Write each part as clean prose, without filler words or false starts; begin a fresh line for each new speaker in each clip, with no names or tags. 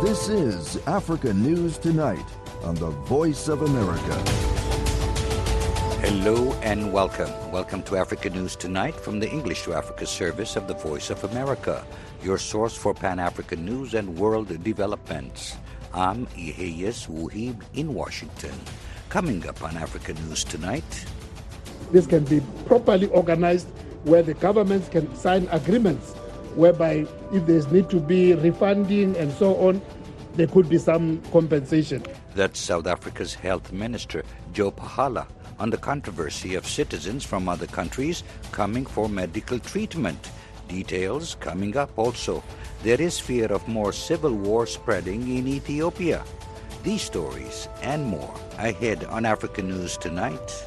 This is Africa News Tonight on the Voice of America.
Hello and welcome. Welcome to Africa News Tonight from the English to Africa service of the Voice of America, your source for Pan-African news and world developments. I'm Iheyes Wuhib in Washington. Coming up on Africa News Tonight.
This can be properly organized where the governments can sign agreements whereby if there's need to be refunding and so on, there could be some compensation.
That's South Africa's Health Minister, Joe Phahala, on the controversy of citizens from other countries coming for medical treatment. Details coming up also. There is fear of more civil war spreading in Ethiopia. These stories and more ahead on Africa News Tonight.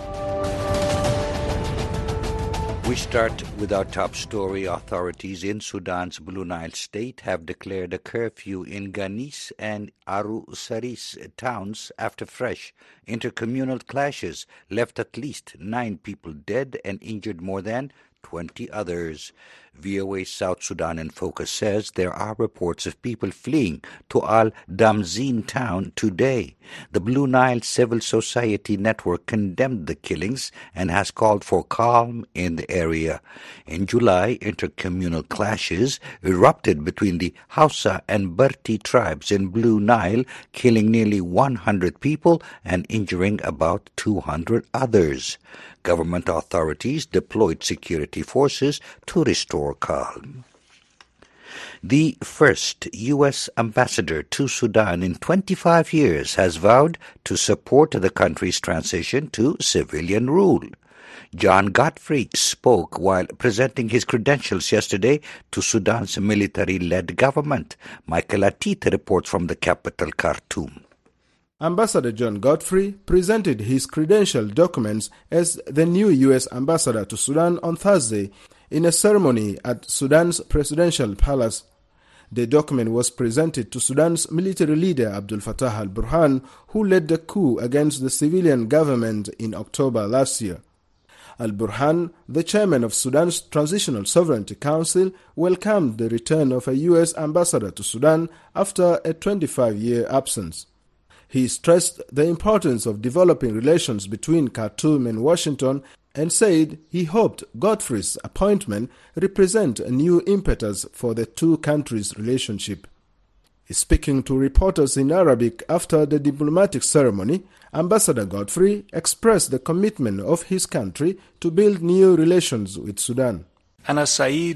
We start with our top story. Authorities in Sudan's Blue Nile state have declared a curfew in Ganis and Aru Saris towns after fresh intercommunal clashes left at least 9 people dead and injured more than 20 others. VOA South Sudan in Focus says there are reports of people fleeing to Al-Damzin town today. The Blue Nile Civil Society Network condemned the killings and has called for calm in the area. In July, intercommunal clashes erupted between the Hausa and Berti tribes in Blue Nile, killing nearly 100 people and injuring about 200 others. Government authorities deployed security forces to restore calm. The first U.S. ambassador to Sudan in 25 years has vowed to support the country's transition to civilian rule. John Godfrey spoke while presenting his credentials yesterday to Sudan's military-led government. Michael Atit reports from the capital, Khartoum.
Ambassador John Godfrey presented his credential documents as the new U.S. ambassador to Sudan on Thursday in a ceremony at Sudan's presidential palace. The document was presented to Sudan's military leader Abdel Fattah al-Burhan, who led the coup against the civilian government in October last year. Al-Burhan, the chairman of Sudan's Transitional Sovereignty Council, welcomed the return of a U.S. ambassador to Sudan after a 25-year absence. He stressed the importance of developing relations between Khartoum and Washington and said he hoped Godfrey's appointment represent a new impetus for the two countries' relationship. Speaking to reporters in Arabic after the diplomatic ceremony, Ambassador Godfrey expressed the commitment of his country to build new relations with Sudan.
Godfrey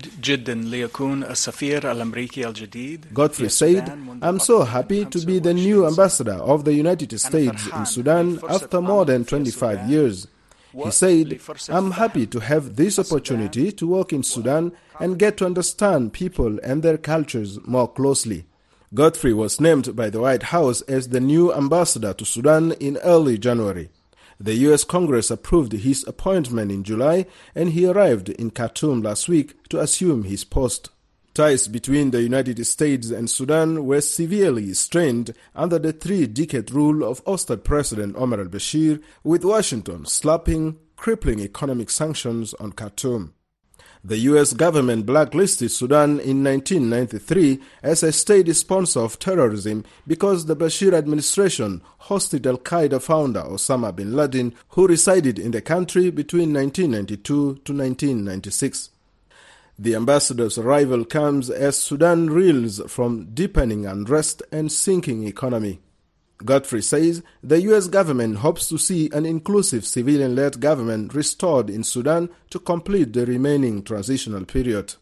said, "I'm so happy to be the new ambassador of the United States in Sudan after more than 25 years. He said, "I'm happy to have this opportunity to work in Sudan and get to understand people and their cultures more closely." Godfrey was named by the White House as the new ambassador to Sudan in early January. The U.S. Congress approved his appointment in July, and he arrived in Khartoum last week to assume his post. Ties between the United States and Sudan were severely strained under the 3-decade rule of ousted President Omar al-Bashir, with Washington slapping crippling economic sanctions on Khartoum. The U.S. government blacklisted Sudan in 1993 as a state sponsor of terrorism because the Bashir administration hosted al-Qaeda founder Osama bin Laden, who resided in the country between 1992 to 1996. The ambassador's arrival comes as Sudan reels from deepening unrest and sinking economy. Godfrey says the U.S. government hopes to see an inclusive civilian-led government restored in Sudan to complete the remaining transitional period.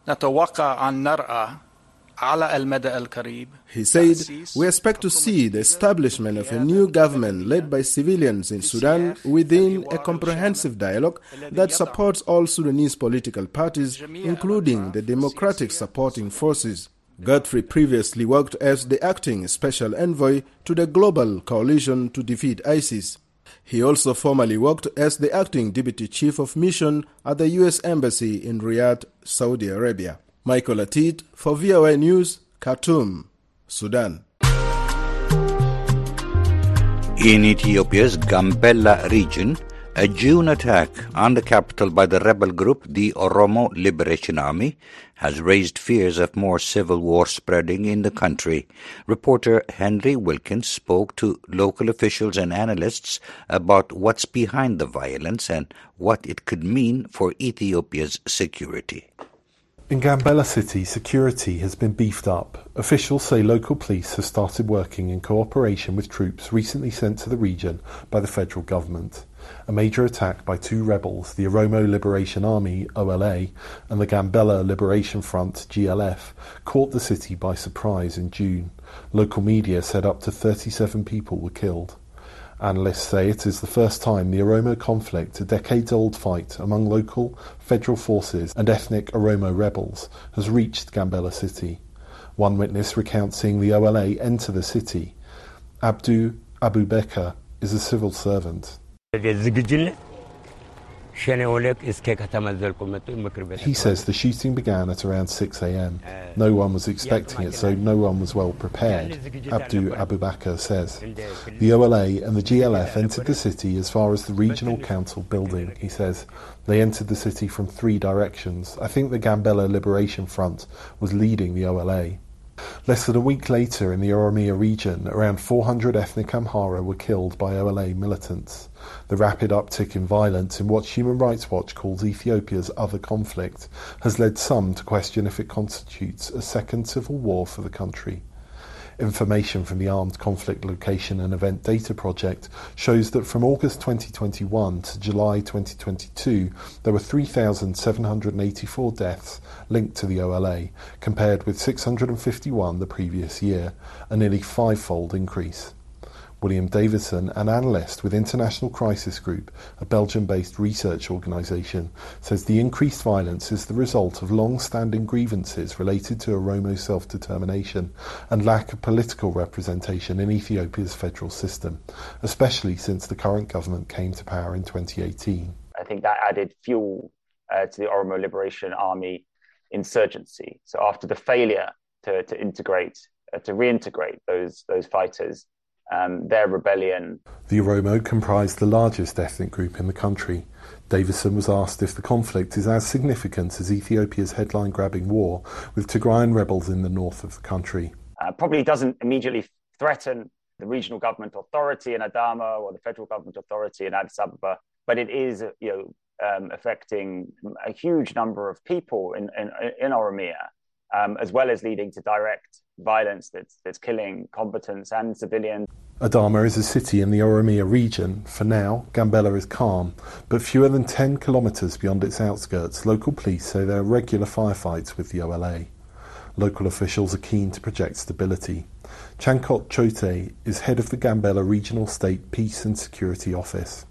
He said, "We expect to see the establishment of a new government led by civilians in Sudan within a comprehensive dialogue that supports all Sudanese political parties, including the democratic supporting forces." Godfrey previously worked as the acting special envoy to the Global Coalition to Defeat ISIS. He also formerly worked as the acting deputy chief of mission at the U.S. Embassy in Riyadh, Saudi Arabia. Michael Atit for VOA News, Khartoum, Sudan.
In Ethiopia's Gambella region, A June attack on the capital by the rebel group, the Oromo Liberation Army, has raised fears of more civil war spreading in the country. Reporter Henry Wilkins spoke to local officials and analysts about what's behind the violence and what it could mean for Ethiopia's security.
In Gambela City, security has been beefed up. Officials say local police have started working in cooperation with troops recently sent to the region by the federal government. A major attack by two rebels, the Oromo Liberation Army, OLA, and the Gambela Liberation Front, GLF, caught the city by surprise in June. Local media said up to 37 people were killed. Analysts say it is the first time the Oromo conflict, a decades-old fight among local federal forces and ethnic Oromo rebels, has reached Gambela City. One witness recounts seeing the OLA enter the city. Abdu Abubakar is a civil servant. He says the shooting began at around 6 a.m. No one was expecting it, so no one was well prepared, Abdu Abubakar says. The OLA and the GLF entered the city as far as the regional council building, he says. They entered the city from three directions. I think the Gambela Liberation Front was leading the OLA. Less than a week later in the Oromia region, around 400 ethnic Amhara were killed by OLA militants. The rapid uptick in violence in what Human Rights Watch calls Ethiopia's other conflict has led some to question if it constitutes a second civil war for the country. Information from the Armed Conflict Location and Event Data Project shows that from August 2021 to July 2022, there were 3,784 deaths linked to the OLA, compared with 651 the previous year, a nearly five-fold increase. William Davison, an analyst with International Crisis Group, a Belgium-based research organisation, says the increased violence is the result of long-standing grievances related to Oromo self-determination and lack of political representation in Ethiopia's federal system, especially since the current government came to power in 2018.
I think that added fuel to the Oromo Liberation Army insurgency. So after the failure to reintegrate those fighters, their rebellion.
The Oromo comprised the largest ethnic group in the country. Davison was asked if the conflict is as significant as Ethiopia's headline-grabbing war with Tigrayan rebels in the north of the country.
Probably doesn't immediately threaten the regional government authority in Adama or the federal government authority in Addis Ababa, but it is, affecting a huge number of people in Oromia, as well as leading to direct violence that's killing combatants and civilians.
Adama is a city in the Oromia region. For now, Gambela is calm, but fewer than 10 kilometres beyond its outskirts, local police say there are regular firefights with the OLA. Local officials are keen to project stability. Chankot Chote is head of the Gambela Regional State Peace and Security Office.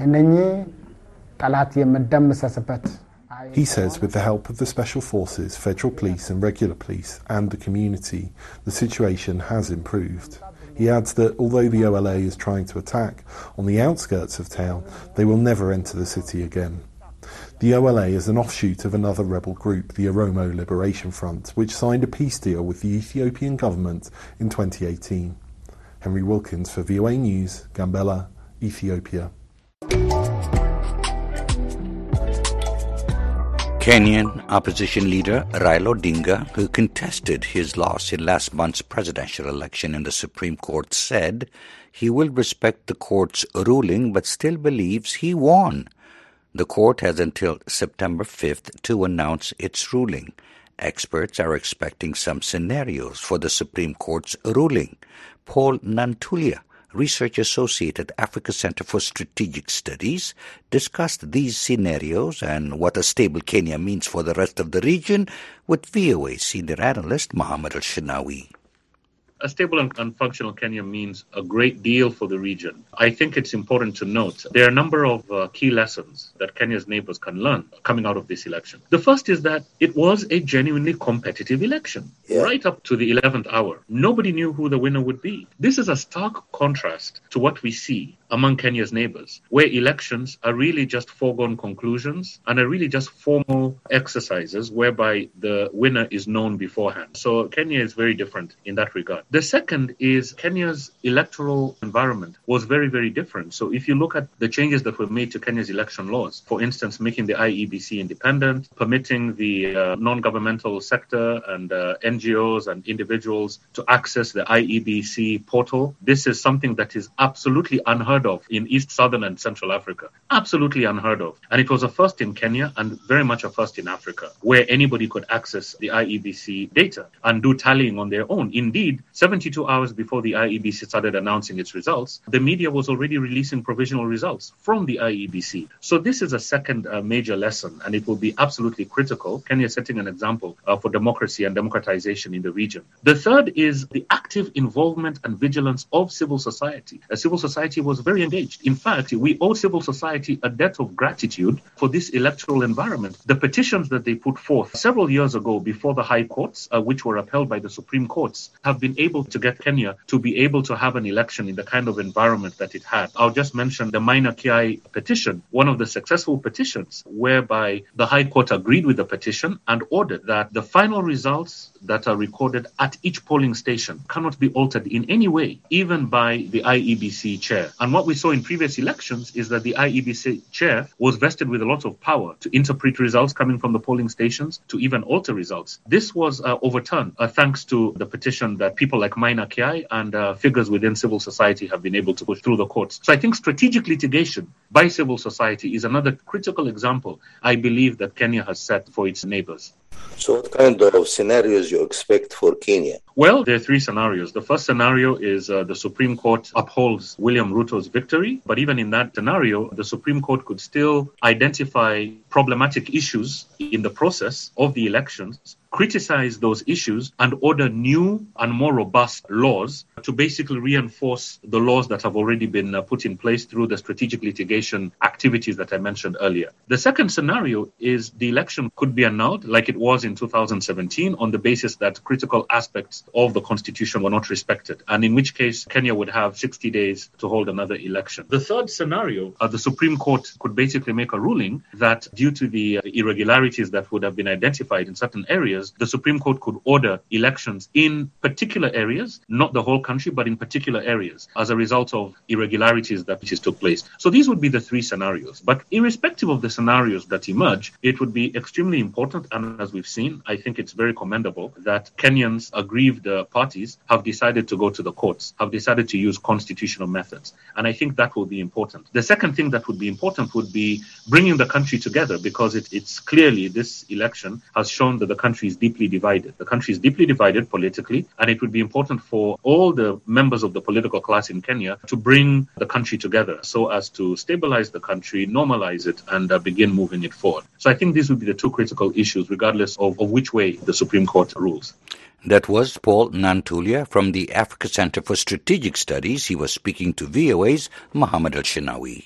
He says with the help of the special forces, federal police and regular police and the community, the situation has improved. He adds that although the OLA is trying to attack on the outskirts of town, they will never enter the city again. The OLA is an offshoot of another rebel group, the Oromo Liberation Front, which signed a peace deal with the Ethiopian government in 2018. Henry Wilkins for VOA News, Gambela, Ethiopia.
Kenyan opposition leader Raila Odinga, who contested his loss in last month's presidential election in the Supreme Court, said he will respect the court's ruling but still believes he won. The court has until September 5th to announce its ruling. Experts are expecting some scenarios for the Supreme Court's ruling. Paul Nantulia, Research Associate at Africa Center for Strategic Studies, discussed these scenarios and what a stable Kenya means for the rest of the region with VOA senior analyst Mohammed Al-Shinawi.
A stable and functional Kenya means a great deal for the region. I think it's important to note there are a number of key lessons that Kenya's neighbors can learn coming out of this election. The first is that it was a genuinely competitive election, right up to the 11th hour. Nobody knew who the winner would be. This is a stark contrast to what we see among Kenya's neighbors, where elections are really just foregone conclusions and are really just formal exercises whereby the winner is known beforehand. So Kenya is very different in that regard. The second is Kenya's electoral environment was very, very different. So if you look at the changes that were made to Kenya's election laws, for instance, making the IEBC independent, permitting the non-governmental sector and NGOs and individuals to access the IEBC portal, this is something that is absolutely unheard of in East, Southern and Central Africa. Absolutely unheard of. And it was a first in Kenya and very much a first in Africa, where anybody could access the IEBC data and do tallying on their own. Indeed, 72 hours before the IEBC started announcing its results, the media was already releasing provisional results from the IEBC. So this is a second major lesson, and it will be absolutely critical. Kenya is setting an example for democracy and democratization in the region. The third is the active involvement and vigilance of civil society. Civil society was very engaged. In fact, we owe civil society a debt of gratitude for this electoral environment. The petitions that they put forth several years ago before the high courts, which were upheld by the Supreme Courts, have been able to get Kenya to be able to have an election in the kind of environment that it had. I'll just mention the Maina Kiai petition, one of the successful petitions whereby the High Court agreed with the petition and ordered that the final results that are recorded at each polling station cannot be altered in any way, even by the IEBC chair. And what we saw in previous elections is that the IEBC chair was vested with a lot of power to interpret results coming from the polling stations, to even alter results. This was overturned thanks to the petition that people like Maina Kiai and figures within civil society have been able to push through the courts. So I think strategic litigation by civil society is another critical example, I believe, that Kenya has set for its neighbors.
So what kind of scenarios you expect for Kenya?
Well, there are three scenarios. The first scenario is the Supreme Court upholds William Ruto's victory. But even in that scenario, the Supreme Court could still identify problematic issues in the process of the elections, criticize those issues, and order new and more robust laws to basically reinforce the laws that have already been put in place through the strategic litigation activities that I mentioned earlier. The second scenario is the election could be annulled, like it was in 2017, on the basis that critical aspects of the constitution were not respected, and in which case Kenya would have 60 days to hold another election. The third scenario, the Supreme Court could basically make a ruling that due to the irregularities that would have been identified in certain areas, the Supreme Court could order elections in particular areas, not the whole country, but in particular areas, as a result of irregularities that took place. So these would be the three scenarios. But irrespective of the scenarios that emerge, it would be extremely important, and as we've seen, I think it's very commendable that Kenyans, aggrieved parties, have decided to go to the courts, have decided to use constitutional methods. And I think that will be important. The second thing that would be important would be bringing the country together, because it's clearly, this election has shown that the country is deeply divided. The country is deeply divided politically, and it would be important for all the members of the political class in Kenya to bring the country together so as to stabilize the country, normalize it, and begin moving it forward. So I think these would be the two critical issues, regardless of which way the Supreme Court rules.
That was Paul Nantulia from the Africa Center for Strategic Studies. He was speaking to VOA's Mohammed Al-Shinawi.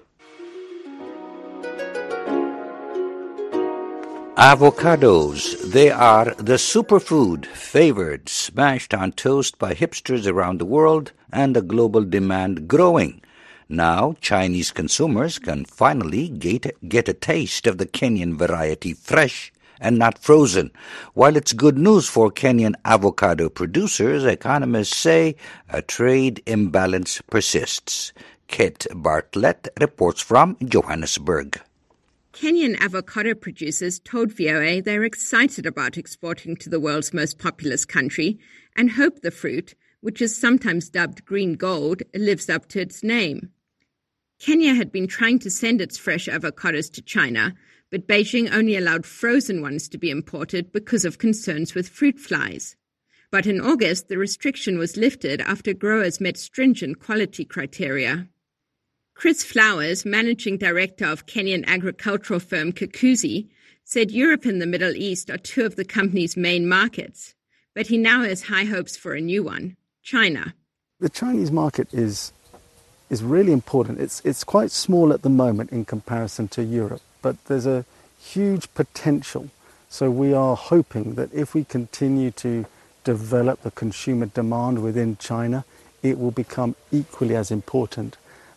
Avocados. They are the superfood favored, smashed on toast by hipsters around the world, and the global demand growing. Now, Chinese consumers can finally get a taste of the Kenyan variety fresh and not frozen. While it's good news for Kenyan avocado producers, economists say a trade imbalance persists. Kate Bartlett reports from Johannesburg.
Kenyan avocado producers told VOA they're excited about exporting to the world's most populous country and hope the fruit, which is sometimes dubbed green gold, lives up to its name. Kenya had been trying to send its fresh avocados to China, but Beijing only allowed frozen ones to be imported because of concerns with fruit flies. But in August, the restriction was lifted after growers met stringent quality criteria. Chris Flowers, managing director of Kenyan agricultural firm Kakuzi, said Europe and the Middle East are two of the company's main markets, but he now has high hopes for a new one, China.
The Chinese market is really important. It's quite small at the moment in comparison to Europe, but there's a huge potential. So we are hoping that if we continue to develop the consumer demand within China, it will become equally as important.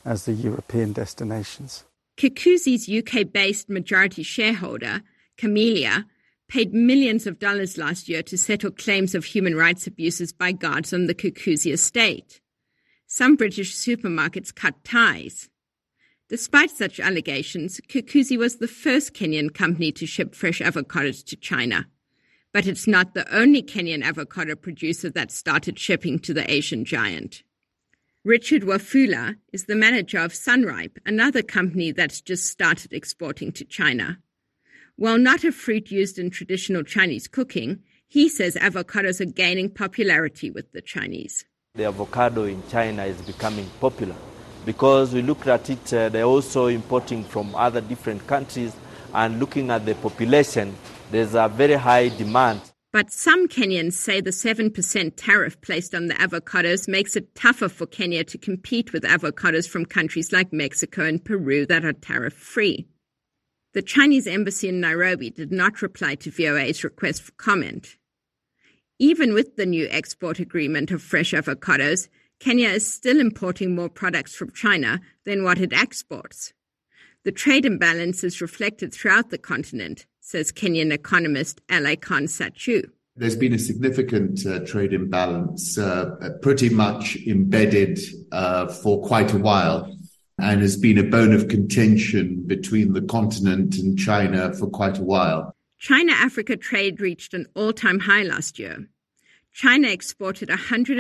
as the European destinations.
Kikuzi's UK-based majority shareholder, Camellia, paid millions of dollars last year to settle claims of human rights abuses by guards on the Kikuzi estate. Some British supermarkets cut ties. Despite such allegations, Kikuzi was the first Kenyan company to ship fresh avocados to China. But it's not the only Kenyan avocado producer that started shipping to the Asian giant. Richard Wafula is the manager of Sunripe, another company that's just started exporting to China. While not a fruit used in traditional Chinese cooking, he says avocados are gaining popularity with the Chinese.
The avocado in China is becoming popular because we looked at it, they're also importing from other different countries, and looking at the population, there's a very high demand.
But some Kenyans say the 7% tariff placed on the avocados makes it tougher for Kenya to compete with avocados from countries like Mexico and Peru that are tariff-free. The Chinese embassy in Nairobi did not reply to VOA's request for comment. Even with the new export agreement of fresh avocados, Kenya is still importing more products from China than what it exports. The trade imbalance is reflected throughout the continent, says Kenyan economist Alaikon Sachu.
There's been a significant trade imbalance, pretty much embedded for quite a while, and has been a bone of contention between the continent and China for quite a while.
China-Africa trade reached an all-time high last year. China exported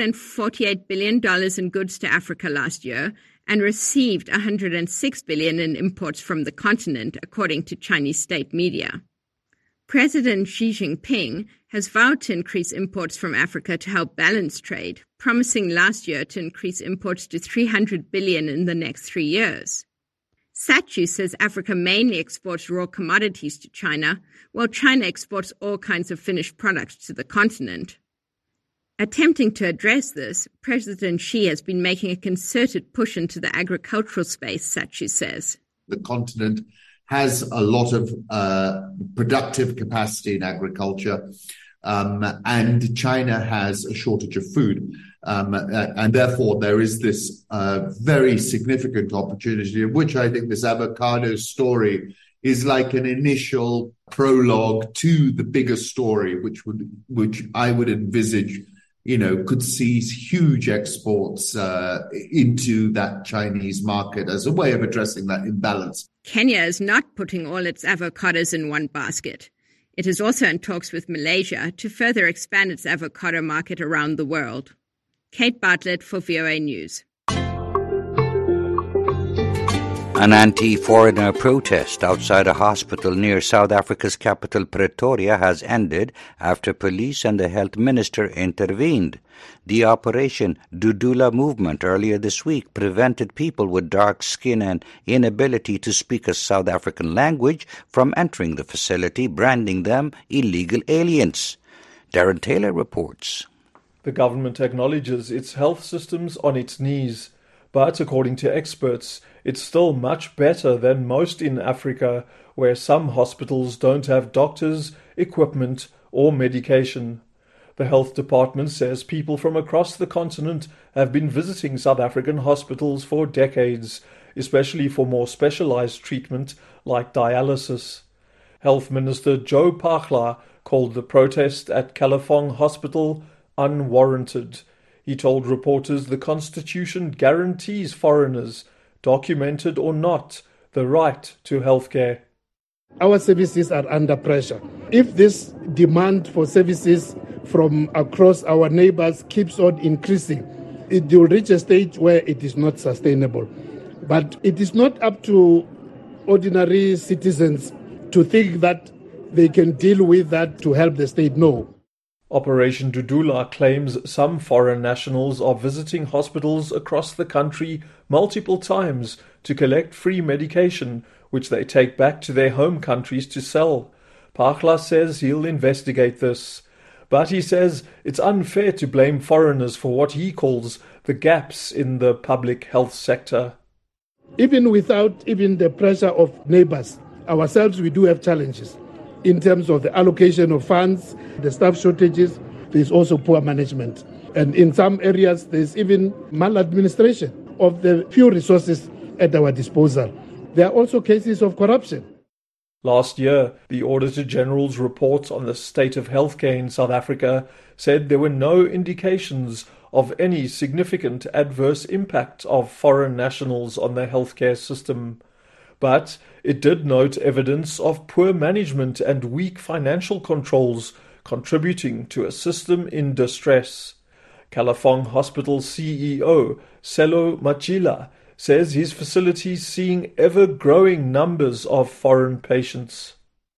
$148 billion in goods to Africa last year and received $106 billion in imports from the continent, according to Chinese state media. President Xi Jinping has vowed to increase imports from Africa to help balance trade, promising last year to increase imports to $300 billion in the next 3 years. Sachu says Africa mainly exports raw commodities to China, while China exports all kinds of finished products to the continent. Attempting to address this, President Xi has been making a concerted push into the agricultural space, Sachu says.
The continent has a lot of productive capacity in agriculture, and China has a shortage of food. And therefore, there is this very significant opportunity, of which I think this avocado story is like an initial prologue to the bigger story, which I would envisage, could see huge exports into that Chinese market as a way of addressing that imbalance.
Kenya is not putting all its avocados in one basket. It is also in talks with Malaysia to further expand its avocado market around the world. Kate Bartlett for VOA News.
An anti-foreigner protest outside a hospital near South Africa's capital Pretoria has ended after police and the health minister intervened. The Operation Dudula movement earlier this week prevented people with dark skin and inability to speak a South African language from entering the facility, branding them illegal aliens. Darren Taylor reports.
The government acknowledges its health system's on its knees, but according to experts, it's still much better than most in Africa, where some hospitals don't have doctors, equipment, or medication. The health department says people from across the continent have been visiting South African hospitals for decades, especially for more specialized treatment like dialysis. Health Minister Joe Phaahla called the protest at Kalafong Hospital unwarranted. He told reporters the Constitution guarantees foreigners, documented or not, the right to healthcare.
Our services are under pressure. If this demand for services from across our neighbors keeps on increasing, it will reach a stage where it is not sustainable. But it is not up to ordinary citizens to think that they can deal with that to help the state. No.
Operation Dudula claims some foreign nationals are visiting hospitals across the country multiple times to collect free medication, which they take back to their home countries to sell. Phaahla says he'll investigate this. But he says it's unfair to blame foreigners for what he calls the gaps in the public health sector.
Even without the pressure of neighbors, ourselves we do have challenges. In terms of the allocation of funds, the staff shortages, there's also poor management. And in some areas, there's even maladministration of the few resources at our disposal. There are also cases of corruption.
Last year, the Auditor General's report on the state of healthcare in South Africa said there were no indications of any significant adverse impact of foreign nationals on the healthcare system. But it did note evidence of poor management and weak financial controls contributing to a system in distress. Kalafong Hospital CEO Selo Machila says his facility is seeing ever-growing numbers of foreign patients.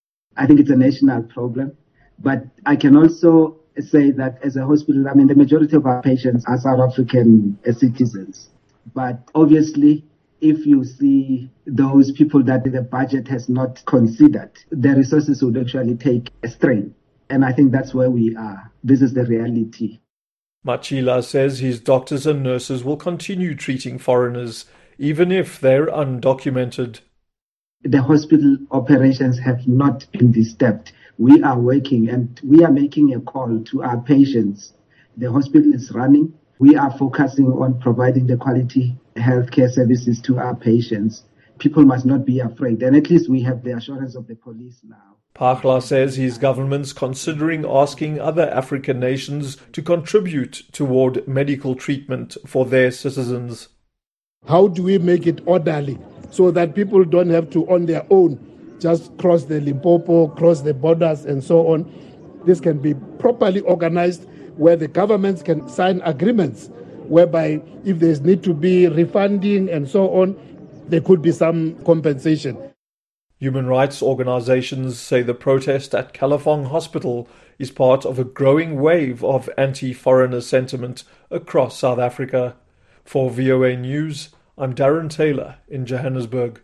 I think it's a national problem, but I can also say that as a hospital, the majority of our patients are South African citizens. But obviously, if you see those people that the budget has not considered, the resources would actually take a strain. And I think that's where we are. This is the reality.
Machila says his doctors and nurses will continue treating foreigners, even if they're undocumented.
The hospital operations have not been disturbed. We are working and we are making a call to our patients. The hospital is running. We are focusing on providing the quality healthcare services to our patients. People must not be afraid. And at least we have the assurance of the police now.
Pagla says his government's considering asking other African nations to contribute toward medical treatment for their citizens.
How do we make it orderly so that people don't have to, on their own, just cross the Limpopo, cross the borders and so on? This can be properly organized where the governments can sign agreements whereby if there's need to be refunding and so on, there could be some compensation.
Human rights organizations say the protest at Kalafong Hospital is part of a growing wave of anti-foreigner sentiment across South Africa. For VOA News, I'm Darren Taylor in Johannesburg.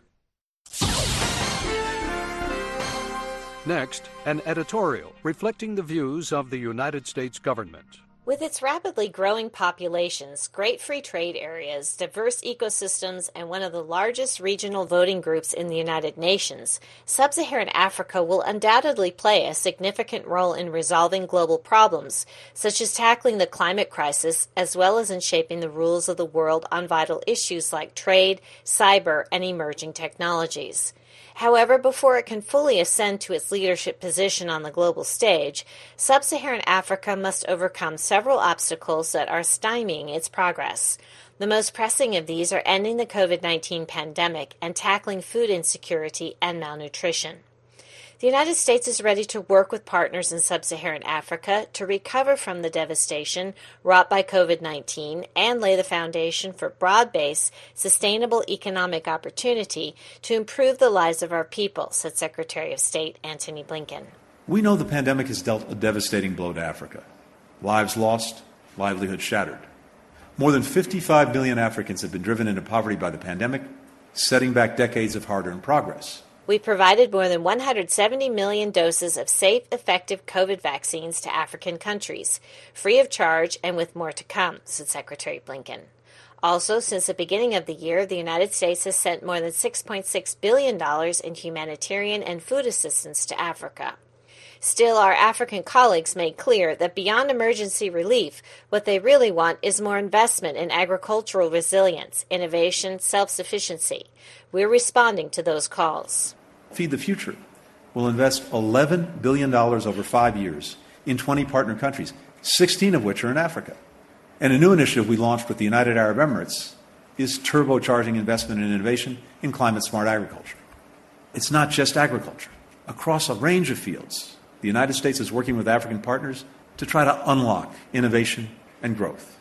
Next, an editorial reflecting the views of the United States government.
With its rapidly growing populations, great free trade areas, diverse ecosystems, and one of the largest regional voting groups in the United Nations, Sub-Saharan Africa will undoubtedly play a significant role in resolving global problems, such as tackling the climate crisis, as well as in shaping the rules of the world on vital issues like trade, cyber, and emerging technologies. However, before it can fully ascend to its leadership position on the global stage, Sub-Saharan Africa must overcome several obstacles that are stymieing its progress. The most pressing of these are ending the COVID-19 pandemic and tackling food insecurity and malnutrition. The United States is ready to work with partners in Sub-Saharan Africa to recover from the devastation wrought by COVID-19 and lay the foundation for broad-based, sustainable economic opportunity to improve the lives of our people, said Secretary of State Antony Blinken.
We know the pandemic has dealt a devastating blow to Africa. Lives lost, livelihoods shattered. More than 55 million Africans have been driven into poverty by the pandemic, setting back decades of hard-earned progress.
We provided more than 170 million doses of safe, effective COVID vaccines to African countries, free of charge and with more to come, said Secretary Blinken. Also, since the beginning of the year, the United States has sent more than $6.6 billion in humanitarian and food assistance to Africa. Still, our African colleagues made clear that beyond emergency relief, what they really want is more investment in agricultural resilience, innovation, self-sufficiency. We're responding to those calls.
Feed the Future will invest $11 billion over 5 years in 20 partner countries, 16 of which are in Africa. And a new initiative we launched with the United Arab Emirates is turbocharging investment and innovation in climate-smart agriculture. It's not just agriculture. Across a range of fields, the United States is working with African partners to try to unlock innovation and growth.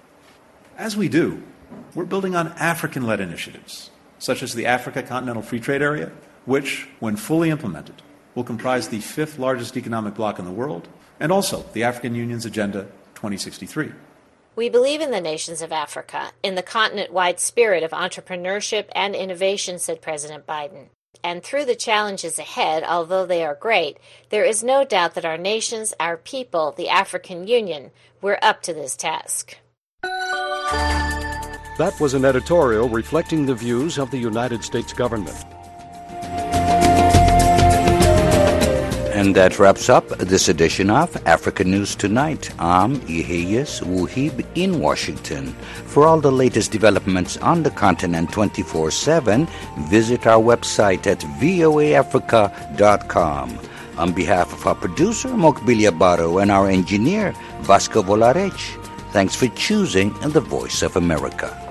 As we do, we're building on African-led initiatives, such as the Africa Continental Free Trade Area, which, when fully implemented, will comprise the 5th largest economic bloc in the world, and also the African Union's Agenda 2063.
We believe in the nations of Africa, in the continent-wide spirit of entrepreneurship and innovation, said President Biden. And through the challenges ahead, although they are great, there is no doubt that our nations, our people, the African Union, we're up to this task.
That was an editorial reflecting the views of the United States government.
And that wraps up this edition of Africa News Tonight. I'm Iheyes Wuhib in Washington. For all the latest developments on the continent 24/7, visit our website at voaafrica.com. On behalf of our producer, Mokbilia Baro, and our engineer, Vasco Volarech, thanks for choosing the Voice of America.